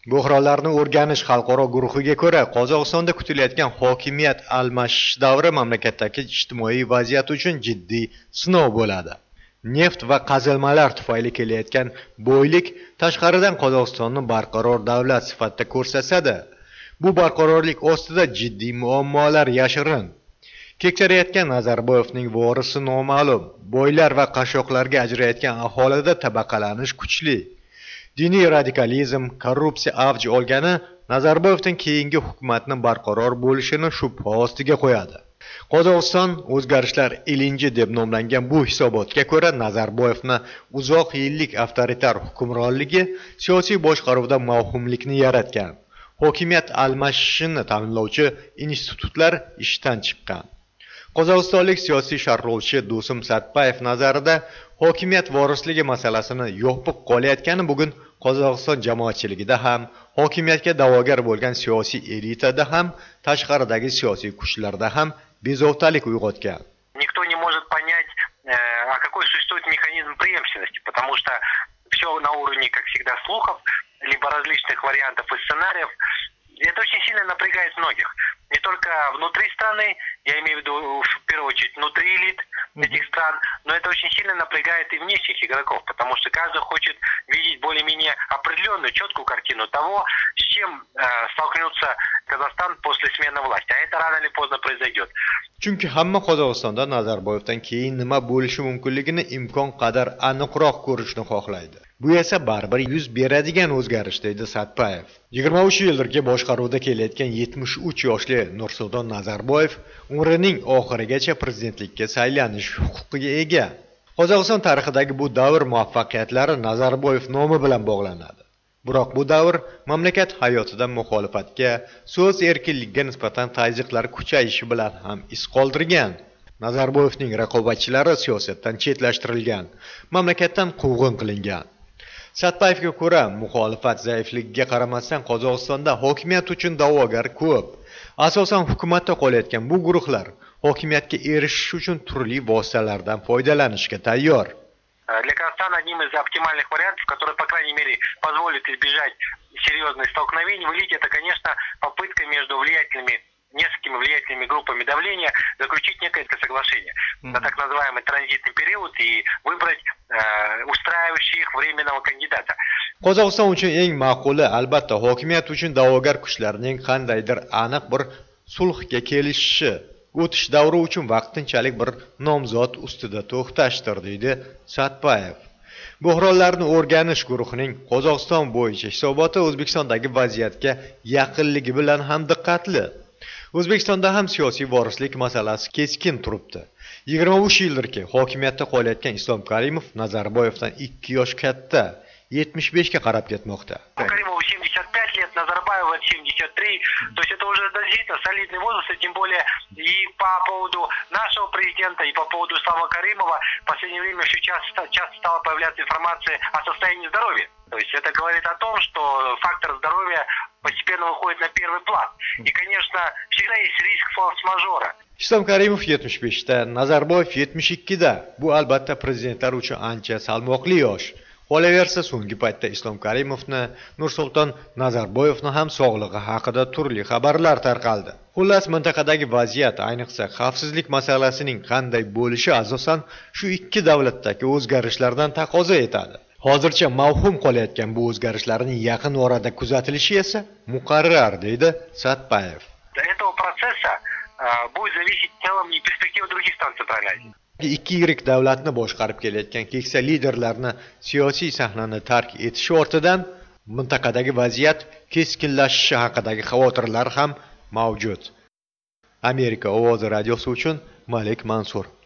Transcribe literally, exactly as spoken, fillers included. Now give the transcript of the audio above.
Buhronlarni o'rganish xalqaro guruhiga ko'ra, Qozog'istonda kutilayotgan hokimiyat almashish davri mamlakatdagi ijtimoiy vaziyat uchun jiddiy sinov bo'ladi. Neft va qazilmalar tufayli kelayotgan boylik tashqaridan Qozog'istonni barqaror davlat sifatida ko'rsatsa-da, bu barqarorlik ostida jiddiy muammolar yashirin. Kekchirayotgan Nazarboyevning vorisi noma'lum, boylar va qashshoqlarga ajrayotgan aholida tabaqalanish kuchli. Diniy radikalizm, korrupsiya avj olgani Nazarboyevdan keyingi hukumatning barqaror bo'lishini shubha ostiga qo'yadi. Qozog'iston o'zgarishlar ilinji deb nomlangan bu hisobotga ko'ra, Nazarboyevni uzoq yillik avtoritar hukmronligi siyosiy boshqaruvda mavhumlikni yaratgan. Hokimiyat almashishini ta'minlovchi institutlar ishdan chiqqan. Qozog'istonlik siyosiy sharhlovchi Do'sim Satpayev nazarida hokimiyat vorisligi masalasini yopiq qolayotgani bugun Qozog'iston jamoatchiligida ham, hokimiyatga da'vogar bo'lgan siyosiy elitada ham, tashqaridagi siyosiy kuchlarda ham bezovtalik uyg'otgan. Никто не может понять, а какой существует механизм преемственности, потому что все на уровне, как всегда, слухов, либо различных вариантов и сценариев. Это очень сильно напрягает многих. Не только внутри страны, я имею в виду в первую очередь внутри элит этих стран, но это очень сильно напрягает и внешних игроков, потому что каждый хочет видеть более-менее определенную, четкую картину того, с чем э, столкнется Казахстан после смены власти. А это рано или поздно произойдет. Chunki hamma Qozog'istonda Nazarboyevdan keyin nima bo'lishi mumkinligini imkon qadar aniqroq ko'rishni xohlaydi. Bu esa baribir yuz beradigan o'zgarish, deydi Satpayev. yigirma uch yildirki boshqaruvda kelayotgan yetmish uch yoshli Nursulton Nazarboyev umrining oxirigacha prezidentlikka saylanish huquqiga ega. Qozog'iston tarixidagi bu davr muvaffaqiyatlari Nazarboyev nomi bilan bog'lanadi. Biroq bu davr mamlakat hayotida muxolifatga, so'z erkinligiga nisbatan tazyiqlar kuchayishi bilan ham iz qoldirgan. Nazarboyevning raqobatchilari siyosatdan chetlashtirilgan, mamlakatdan quvg'in qilingan. Satpayevga ko'ra, muxolifat zaifligiga qaramasdan Qozog'istonda hokimiyat uchun da'vogar ko'p. Asosan hukumatda qolayotgan bu guruhlar hokimiyatga erishish uchun turli vositalardan foydalanishga tayyor. Для Казахстана одним из оптимальных вариантов, который, по крайней мере, позволит избежать серьезных столкновений в элите, это, конечно, попытка между влиятельными, несколькими влиятельными группами давления заключить некое соглашение mm-hmm. на так называемый транзитный период и выбрать э, устраивающий их временного кандидата. Qozog'iston uchun eng ma'quli albatta hokimiyat uchun da'vogar kuchlarning qandaydir aniq bir sulhga kelishishi. O'tish davri uchun vaqtinchalik bir nomzod ustida to'xtashdir, deydi Satpayev. Buhronlarni o'rganish guruhining Qozog'iston bo'yicha hisoboti O'zbekistondagi vaziyatga yaqinligi bilan ham diqqatli. O'zbekistonda ham siyosiy vorislik masalasi keskin turibdi. yigirma uch yildirki hokimiyatda qolayotgan Islom Karimov Nazarboyevdan ikki yosh katta, yetmish beshga qarab ketmoqda. Каримову семьдесят пять лет, Назарбаева семьдесят три, то есть это уже действительно солидный возраст, и тем более и по поводу нашего президента, и по поводу Ислама Каримова в последнее время еще часто, часто стала появляться информация о состоянии здоровья. То есть это говорит о том, что фактор здоровья постепенно выходит на первый план. И, конечно, всегда есть риск форс-мажора. Islom Karimov yetmish beshda, Nazarboyev yetmish ikkida. Bu albatta prezidentlar uchun ancha salmoqli yosh. Qolaversa, so'nggi paytda Islom Karimovni, Nursulton Nazarboyevni ham sog'lig'i haqida turli xabarlar tarqaldi. Xullas, mintaqadagi vaziyat, ayniqsa xavfsizlik masalasining qanday bo'lishi asosan shu ikki davlatdagi o'zgarishlardan taqozo etadi. Hozircha mavhum qolayotgan bu o'zgarishlarning yaqin orada kuzatilishi esa muqarrar, deydi Satpayev. Этого процесса будет зависеть в целом и перспектива других стран Центральной Азии. Ikki yirik davlatni boshqarib kelayotgan keksa liderlarni siyosiy sahnani tark etishi ortidan mintaqadagi vaziyat keskinlashishi haqidagi xavotirlar ham mavjud. Amerika ovozi radiosi uchun Malik Mansur.